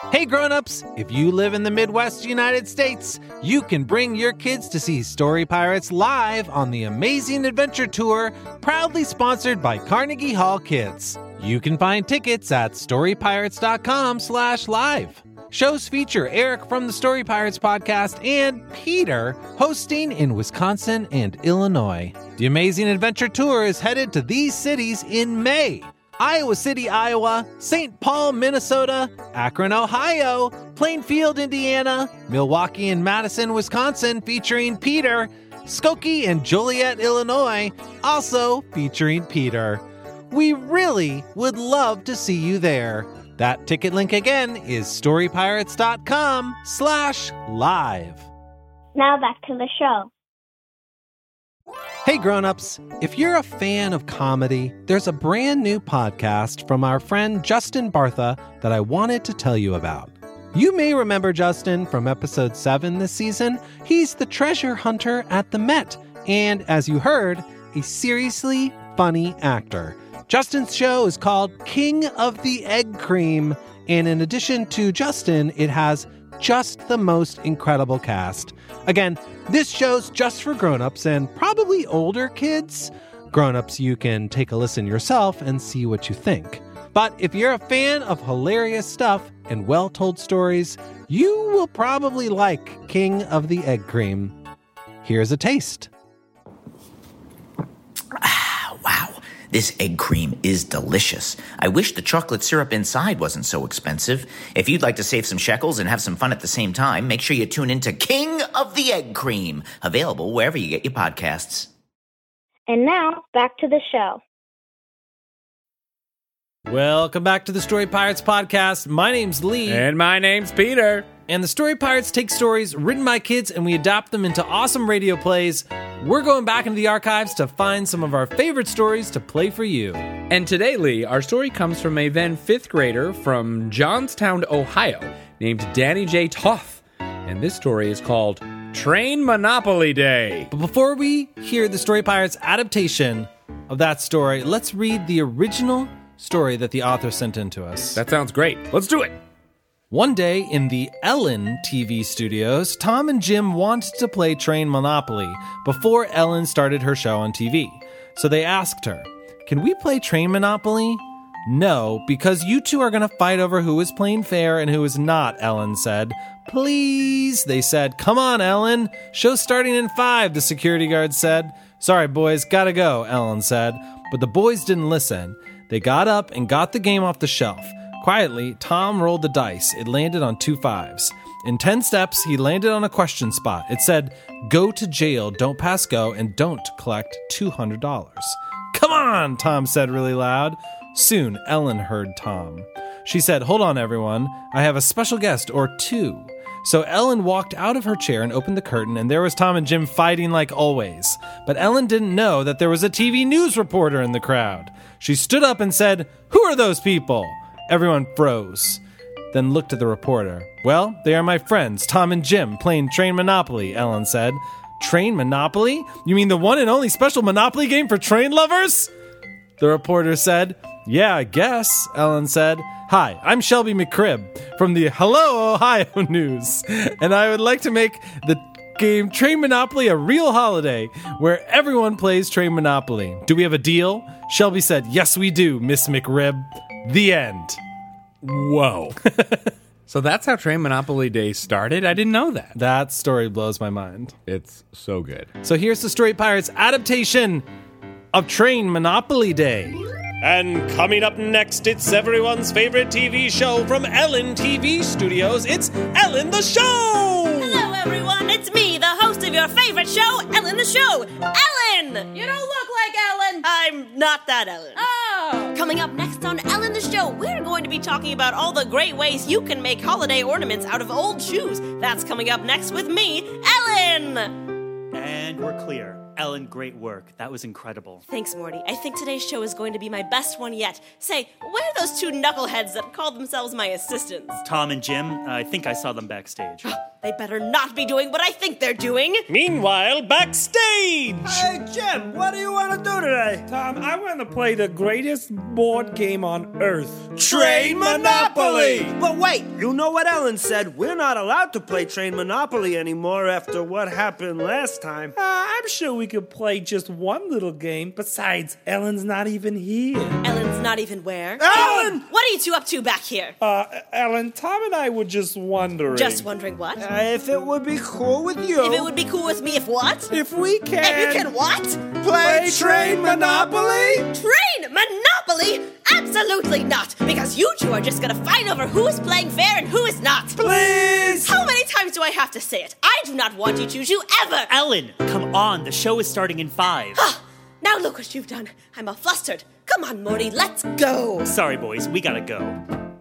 Hey grown-ups, if you live in the Midwest United States, you can bring your kids to see Story Pirates live on the Amazing Adventure Tour, proudly sponsored by Carnegie Hall Kids. You can find tickets at storypirates.com/live. Shows feature Eric from the Story Pirates podcast and Peter hosting in Wisconsin and Illinois. The Amazing Adventure Tour is headed to these cities in May: Iowa City, Iowa, St. Paul, Minnesota, Akron, Ohio, Plainfield, Indiana, Milwaukee and Madison, Wisconsin, featuring Peter, Skokie and Joliet, Illinois, also featuring Peter. We really would love to see you there. That ticket link again is storypirates.com/live. Now back to the show. Hey grown-ups, if you're a fan of comedy, there's a brand new podcast from our friend Justin Bartha that I wanted to tell you about. You may remember Justin from episode 7 this season. He's the treasure hunter at the Met, and as you heard, a seriously funny actor. Justin's show is called King of the Egg Cream, and in addition to Justin, it has just the most incredible cast. Again, this show's just for grown-ups and probably older kids. Grown-ups, you can take a listen yourself and see what you think. But if you're a fan of hilarious stuff and well-told stories, you will probably like King of the Egg Cream. Here's a taste. Wow, this egg cream is delicious. I wish the chocolate syrup inside wasn't so expensive. If you'd like to save some shekels and have some fun at the same time, make sure you tune in to King of the Egg Cream, available wherever you get your podcasts. And now, back to the show. Welcome back to the Story Pirates podcast. My name's Lee. And my name's Peter. And the Story Pirates take stories written by kids and we adapt them into awesome radio plays. We're going back into the archives to find some of our favorite stories to play for you. And today, Lee, our story comes from a then 5th grader from Johnstown, Ohio, named Danny J. Toth. And this story is called Train Monopoly Day. But before we hear the Story Pirates adaptation of that story, let's read the original story that the author sent in to us. That sounds great. Let's do it. One day in the Ellen TV studios, Tom and Jim wanted to play Train Monopoly before Ellen started her show on TV. So they asked her, "Can we play Train Monopoly?" "No, because you two are going to fight over who is playing fair and who is not," Ellen said. "Please," they said. "Come on, Ellen. Show's starting in 5, the security guard said. "Sorry, boys, gotta go," Ellen said. But the boys didn't listen. They got up and got the game off the shelf. Quietly, Tom rolled the dice. It landed on 2 5s. In 10 steps, he landed on a question spot. It said, "Go to jail, don't pass go, and don't collect $200. "Come on," Tom said really loud. Soon, Ellen heard Tom. She said, "Hold on, everyone. I have a special guest, or two." So Ellen walked out of her chair and opened the curtain, and there was Tom and Jim fighting like always. But Ellen didn't know that there was a TV news reporter in the crowd. She stood up and said, "Who are those people?" Everyone froze, then looked at the reporter. "Well, they are my friends, Tom and Jim, playing Train Monopoly," Ellen said. "Train Monopoly? You mean the one and only special Monopoly game for train lovers?" The reporter said. "Yeah, I guess," Ellen said. "Hi, I'm Shelby McCribb from the Hello Ohio News, and I would like to make the game Train Monopoly a real holiday where everyone plays Train Monopoly. Do we have a deal?" Shelby said, "Yes, we do, Miss McRib." The end. Whoa. So that's how Train Monopoly Day started? I didn't know that. That story blows my mind. It's so good. So here's the Story Pirates adaptation of Train Monopoly Day. And coming up next, it's everyone's favorite TV show from Ellen TV Studios. It's Ellen the Show! Hello, everyone. It's me, the host of your favorite show, Ellen the Show. Ellen! You don't look like Ellen. I'm not that Ellen. Oh! Coming up next on Ellen the Show, we're going to be talking about all the great ways you can make holiday ornaments out of old shoes. That's coming up next with me, Ellen! And we're clear. Ellen, great work. That was incredible. Thanks, Morty. I think today's show is going to be my best one yet. Say, where are those two knuckleheads that call themselves my assistants? Tom and Jim, I think I saw them backstage. They better not be doing what I think they're doing. Meanwhile, backstage! Hey, Jim, what do you want to do today? Tom, I want to play the greatest board game on Earth. Train Monopoly! But wait, you know what Ellen said? We're not allowed to play Train Monopoly anymore after what happened last time. I'm sure we could play just one little game. Besides, Ellen's not even here. Ellen's not even where? Ellen! What are you two up to back here? Ellen, Tom and I were just wondering. Just wondering what? If it would be cool with you. If it would be cool with me if what? If we can... If you can what? Play Train Monopoly? Train Monopoly? Absolutely not, because you two are just gonna fight over who is playing fair and who is not. Please! How many times do I have to say it? I do not want you two to ever. Ellen, come on. The show is starting in 5. Now look what you've done. I'm all flustered. Come on, Morty, let's go. Sorry, boys. We gotta go.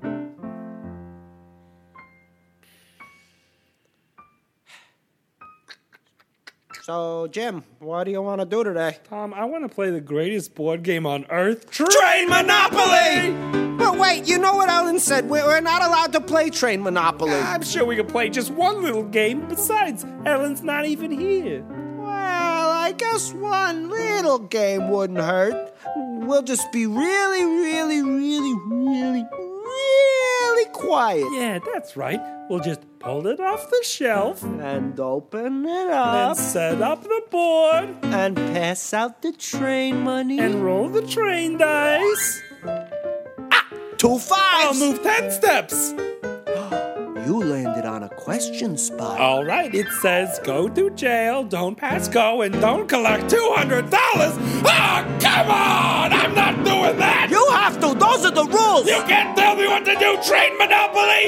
So, Jim, what do you want to do today? Tom, I want to play the greatest board game on Earth. Train Monopoly! But wait, you know what Ellen said? We're not allowed to play Train Monopoly. I'm sure we could play just one little game. Besides, Ellen's not even here. Well, I guess one little game wouldn't hurt. We'll just be really quiet. Yeah, that's right. We'll just pull it off the shelf. And open it up. And set up the board. And pass out the train money. And roll the train dice. 2 5s! I'll move 10 steps. You landed on a question spot. All right, it says go to jail, don't pass go, and don't collect $200. Oh, come on! I'm not doing that! You have to! Those are the rules! You can't tell me what to do, Train Monopoly!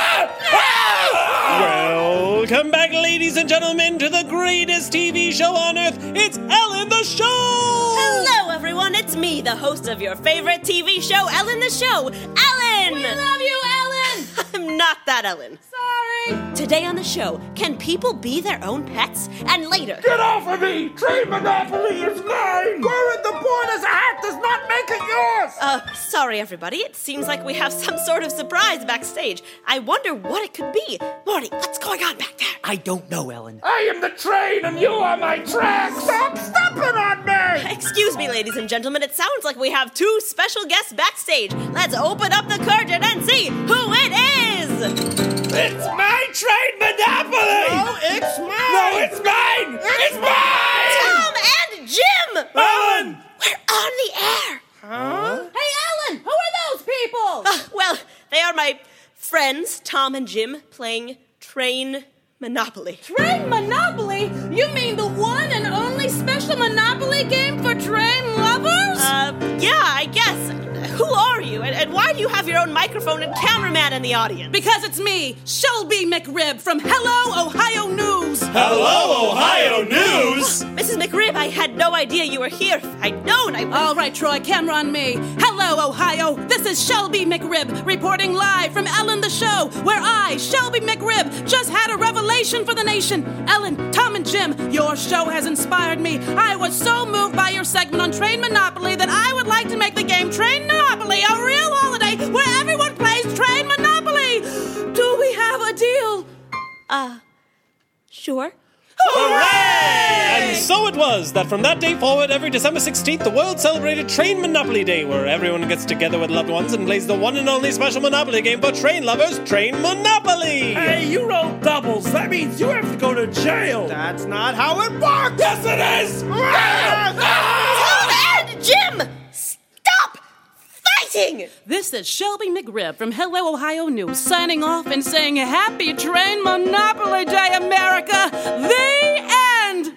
Welcome back, ladies and gentlemen, to the greatest TV show on Earth. It's Ellen the Show! Hello, everyone. It's me, the host of your favorite TV show, Ellen the Show. Ellen! We love you, Ellen! I'm not that Ellen. Sorry. Today on the show, can people be their own pets? And later... Get off of me! Train Monopoly is mine! Where the board as a hat does not make it yours! Sorry, everybody. It seems like we have some sort of surprise backstage. I wonder what it could be. Morty, what's going on back there? I don't know, Ellen. I am the train and you are my tracks! Stop stepping on me! Excuse me, ladies and gentlemen. It sounds like we have 2 special guests backstage. Let's open up the curtain and see who it is! It's my Train Monopoly! No, it's mine! No, it's mine! It's mine! Tom and Jim! Ellen! We're on the air! Huh? Hey, Ellen, who are those people? Well, they are my friends, Tom and Jim, playing Train Monopoly. Train Monopoly? You mean the one and only special Monopoly game for train lovers? Yeah, I guess. Who are you? And why do you have your own microphone and cameraman in the audience? Because it's me, Shelby McRib from Hello, Ohio News. Hello, Ohio News! Mrs. McRib, I had no idea you were here. If I'd known, I would... All right, Troy, camera on me. Hello, Ohio. This is Shelby McRib reporting live from Ellen the Show, where I, Shelby McRib, just had a revelation for the nation. Ellen, Tom, and Jim, your show has inspired me. I was so moved by your segment on Train Monopoly that I would like to make the game Train Monopoly a real holiday where everyone plays Train Monopoly. Do we have a deal? Sure. Hooray! And so it was that from that day forward, every December 16th, the world celebrated Train Monopoly Day, where everyone gets together with loved ones and plays the one and only special Monopoly game for train lovers, Train Monopoly! Hey, you rolled doubles. That means you have to go to jail. That's not how it works! Yes, it is! Tom and Jim! Stop fighting! This is Shelby McRib from Hello, Ohio News, signing off and saying Happy Train Monopoly Day, America! The end!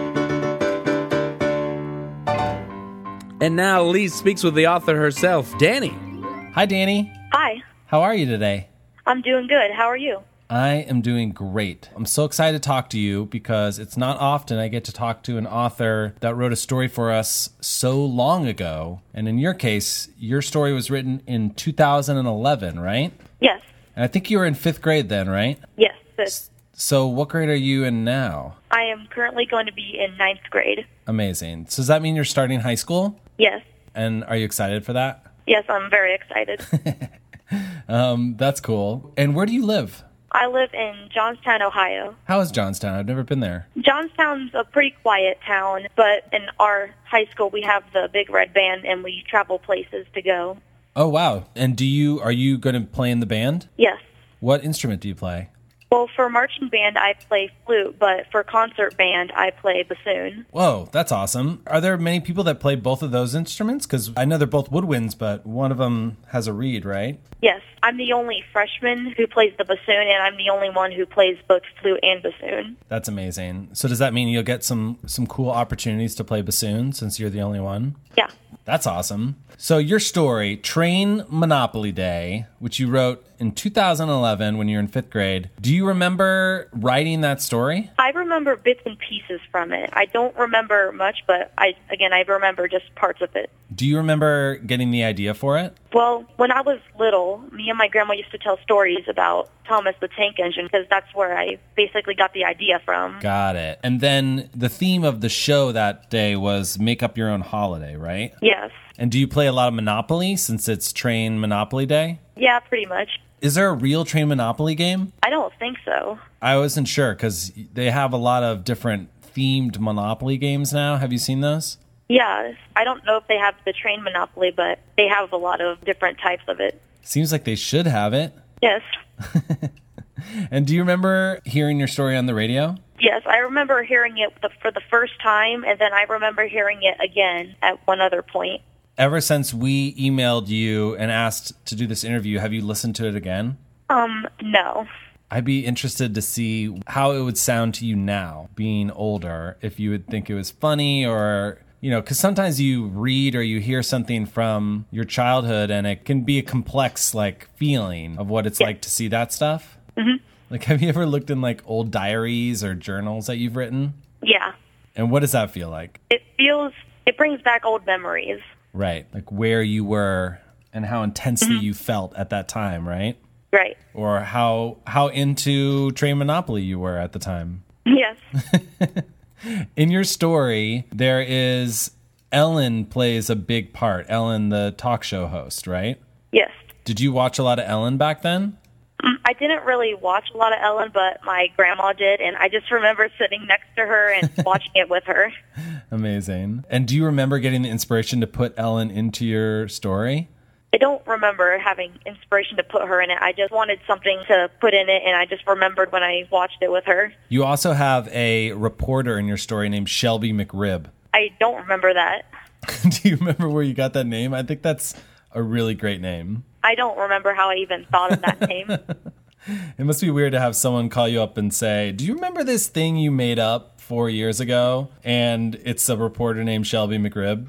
And now Lee speaks with the author herself, Danny. Hi, Danny. Hi, How are you today? I'm doing good. How are you? I am doing great. I'm so excited to talk to you because it's not often I get to talk to an author that wrote a story for us so long ago. And in your case, your story was written in 2011, right? Yes. And I think you were in 5th grade then, right? Yes. But So what grade are you in now? I am currently going to be in 9th grade. Amazing. So does that mean you're starting high school? Yes. And are you excited for that? Yes, I'm very excited. That's cool. And where do you live? I live in Johnstown, Ohio. How is Johnstown? I've never been there. Johnstown's a pretty quiet town, but in our high school we have the Big Red Band and we travel places to go. Oh, wow. And are you going to play in the band? Yes. What instrument do you play? Well, for marching band, I play flute, but for concert band, I play bassoon. Whoa, that's awesome. Are there many people that play both of those instruments? Because I know they're both woodwinds, but one of them has a reed, right? Yes, I'm the only freshman who plays the bassoon, and I'm the only one who plays both flute and bassoon. That's amazing. So does that mean you'll get some cool opportunities to play bassoon since you're the only one? Yeah. That's awesome. So your story, Train Monopoly Day, which you wrote in 2011 when you were in 5th grade. Do you remember writing that story? I remember bits and pieces from it. I don't remember much, but I remember just parts of it. Do you remember getting the idea for it? Well, when I was little, me and my grandma used to tell stories about Thomas the Tank Engine because that's where I basically got the idea from. Got it. And then the theme of the show that day was make up your own holiday, right? Yes. And do you play a lot of Monopoly since it's Train Monopoly Day? Yeah, pretty much. Is there a real Train Monopoly game? I don't think so. I wasn't sure because they have a lot of different themed Monopoly games now. Have you seen those? Yeah, I don't know if they have the Train Monopoly, but they have a lot of different types of it. Seems like they should have it. Yes. And do you remember hearing your story on the radio? Yes, I remember hearing it for the first time, and then I remember hearing it again at one other point. Ever since we emailed you and asked to do this interview, have you listened to it again? No. I'd be interested to see how it would sound to you now, being older, if you would think it was funny or, because sometimes you read or you hear something from your childhood and it can be a complex, feeling of what it's like to see that stuff. Mm-hmm. Have you ever looked in, old diaries or journals that you've written? Yeah. And what does that feel like? It brings back old memories. Right. Where you were and how intensely you felt at that time, right? Right. Or how into Train Monopoly you were at the time. Yes. In your story, there is Ellen plays a big part. Ellen, the talk show host, right? Yes. Did you watch a lot of Ellen back then? I didn't really watch a lot of Ellen, but my grandma did, and I just remember sitting next to her and watching it with her. Amazing. And do you remember getting the inspiration to put Ellen into your story? I don't remember having inspiration to put her in it. I just wanted something to put in it, and I just remembered when I watched it with her. You also have a reporter in your story named Shelby McRib. I don't remember that. Do you remember where you got that name? I think that's a really great name. I don't remember how I even thought of that name. It must be weird to have someone call you up and say, do you remember this thing you made up 4 years ago? And it's a reporter named Shelby McRib.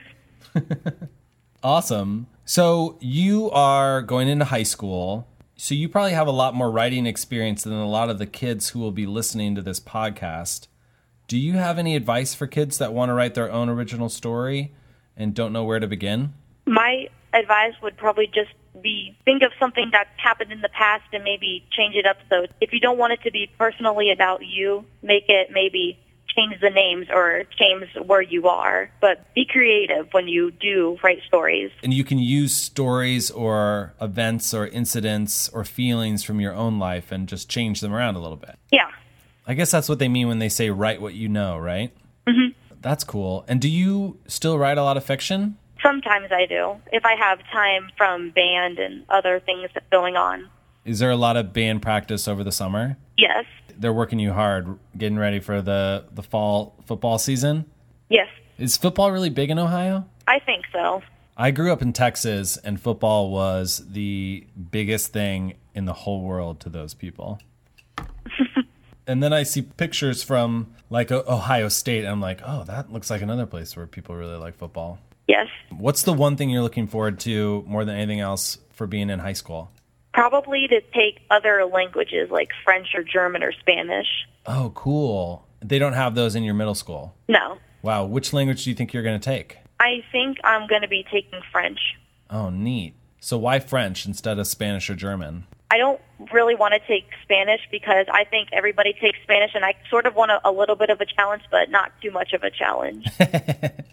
Awesome. So you are going into high school. So you probably have a lot more writing experience than a lot of the kids who will be listening to this podcast. Do you have any advice for kids that want to write their own original story and don't know where to begin? My advice would probably just be think of something that's happened in the past and maybe change it up. So if you don't want it to be personally about you, make it maybe change the names or change where you are. But be creative when you do write stories. And you can use stories or events or incidents or feelings from your own life and just change them around a little bit. Yeah. I guess that's what they mean when they say write what you know, right? Mm-hmm. That's cool. And do you still write a lot of fiction? Sometimes I do, if I have time from band and other things going on. Is there a lot of band practice over the summer? Yes. They're working you hard, getting ready for the fall football season? Yes. Is football really big in Ohio? I think so. I grew up in Texas, and football was the biggest thing in the whole world to those people. And then I see pictures from, Ohio State, and I'm like, oh, that looks like another place where people really like football. Yes. What's the one thing you're looking forward to more than anything else for being in high school? Probably to take other languages like French or German or Spanish. Oh, cool. They don't have those in your middle school? No. Wow. Which language do you think you're going to take? I think I'm going to be taking French. Oh, neat. So why French instead of Spanish or German? I don't really want to take Spanish because I think everybody takes Spanish, and I sort of want a little bit of a challenge, but not too much of a challenge.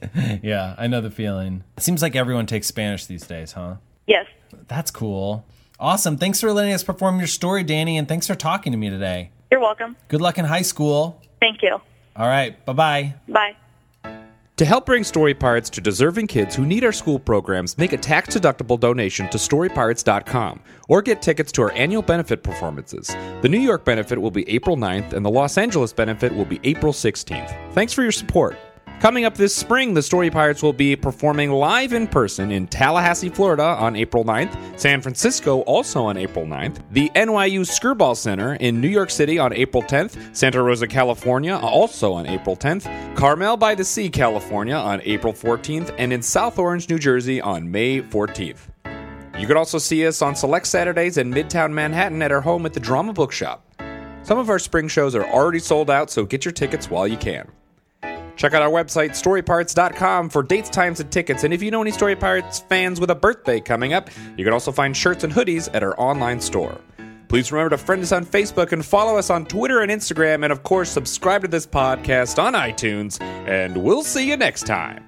Yeah, I know the feeling. It seems like everyone takes Spanish these days, huh? Yes. That's cool. Awesome. Thanks for letting us perform your story, Danny, and thanks for talking to me today. You're welcome. Good luck in high school. Thank you. All right. Bye-bye. Bye. To help bring Story Pirates to deserving kids who need our school programs, make a tax-deductible donation to StoryPirates.com or get tickets to our annual benefit performances. The New York benefit will be April 9th, and the Los Angeles benefit will be April 16th. Thanks for your support. Coming up this spring, the Story Pirates will be performing live in person in Tallahassee, Florida on April 9th, San Francisco also on April 9th, the NYU Skirball Center in New York City on April 10th, Santa Rosa, California also on April 10th, Carmel by the Sea, California on April 14th, and in South Orange, New Jersey on May 14th. You can also see us on select Saturdays in Midtown Manhattan at our home at the Drama Bookshop. Some of our spring shows are already sold out, so get your tickets while you can. Check out our website, StoryPirates.com, for dates, times, and tickets. And if you know any Story Pirates fans with a birthday coming up, you can also find shirts and hoodies at our online store. Please remember to friend us on Facebook and follow us on Twitter and Instagram. And, of course, subscribe to this podcast on iTunes. And we'll see you next time.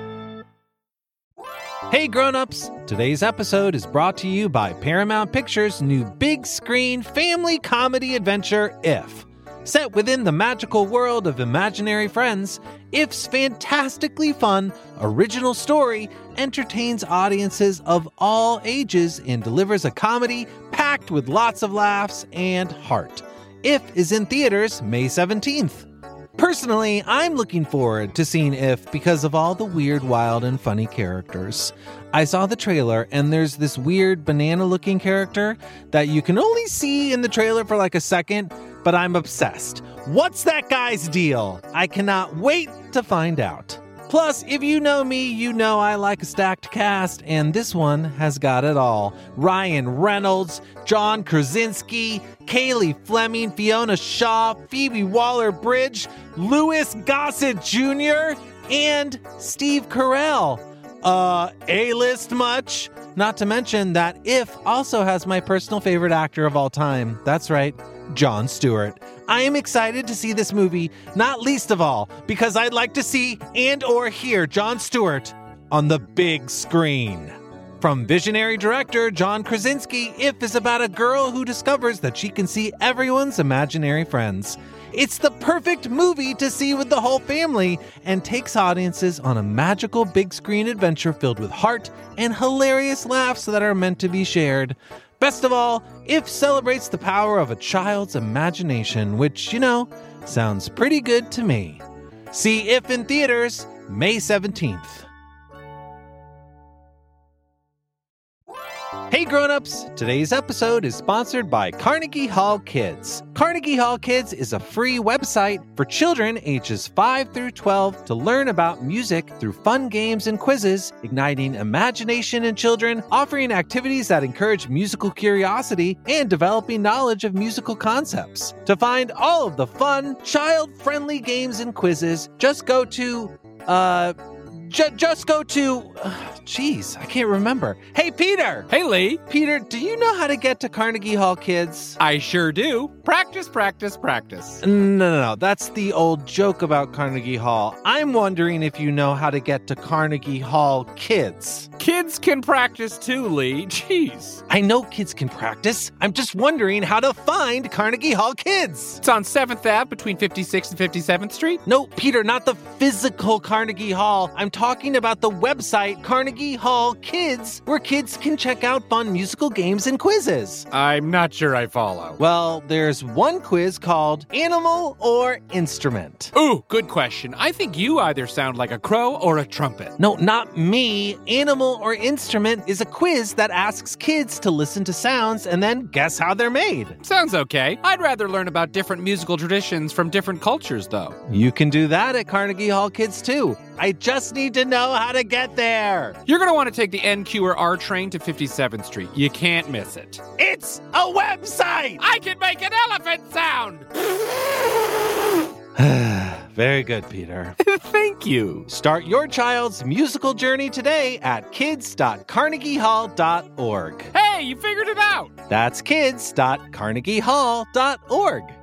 Hey grown-ups! Today's episode is brought to you by Paramount Pictures' new big screen family comedy adventure, If. Set within the magical world of imaginary friends, If's fantastically fun, original story entertains audiences of all ages and delivers a comedy packed with lots of laughs and heart. If is in theaters May 17th. Personally, I'm looking forward to seeing If because of all the weird, wild, and funny characters. I saw the trailer, and there's this weird banana-looking character that you can only see in the trailer for like a second, but I'm obsessed. What's that guy's deal? I cannot wait to find out. Plus, if you know me, you know I like a stacked cast, and this one has got it all. Ryan Reynolds, John Krasinski, Kaylee Fleming, Fiona Shaw, Phoebe Waller-Bridge, Louis Gossett Jr., and Steve Carell. A-list much? Not to mention that If also has my personal favorite actor of all time. That's right, Jon Stewart. I am excited to see this movie, not least of all, because I'd like to see and or hear Jon Stewart on the big screen. From visionary director John Krasinski, If is about a girl who discovers that she can see everyone's imaginary friends. It's the perfect movie to see with the whole family and takes audiences on a magical big screen adventure filled with heart and hilarious laughs that are meant to be shared. Best of all, If celebrates the power of a child's imagination, which, sounds pretty good to me. See If in theaters May 17th. Hey grown-ups! Today's episode is sponsored by Carnegie Hall Kids. Carnegie Hall Kids is a free website for children ages 5 through 12 to learn about music through fun games and quizzes, igniting imagination in children, offering activities that encourage musical curiosity, and developing knowledge of musical concepts. To find all of the fun, child-friendly games and quizzes, just go to, Jeez, I can't remember. Hey, Peter! Hey, Lee! Peter, do you know how to get to Carnegie Hall Kids? I sure do. Practice, practice, practice. No. That's the old joke about Carnegie Hall. I'm wondering if you know how to get to Carnegie Hall Kids. Kids can practice too, Lee. Jeez. I know kids can practice. I'm just wondering how to find Carnegie Hall Kids. It's on 7th Ave between 56th and 57th Street? No, Peter, not the physical Carnegie Hall. I'm talking about the website Carnegie Hall Kids, where kids can check out fun musical games and quizzes. I'm not sure I follow. Well, there's one quiz called Animal or Instrument. Ooh, good question. I think you either sound like a crow or a trumpet. No, not me. Animal or Instrument is a quiz that asks kids to listen to sounds and then guess how they're made. Sounds okay. I'd rather learn about different musical traditions from different cultures, though. You can do that at Carnegie Hall Kids, too. I just need to know how to get there. You're going to want to take the NQ or R train to 57th Street. You can't miss it. It's a website! I can make an elephant sound! Very good, Peter. Thank you. Start your child's musical journey today at kids.carnegiehall.org. Hey, you figured it out! That's kids.carnegiehall.org.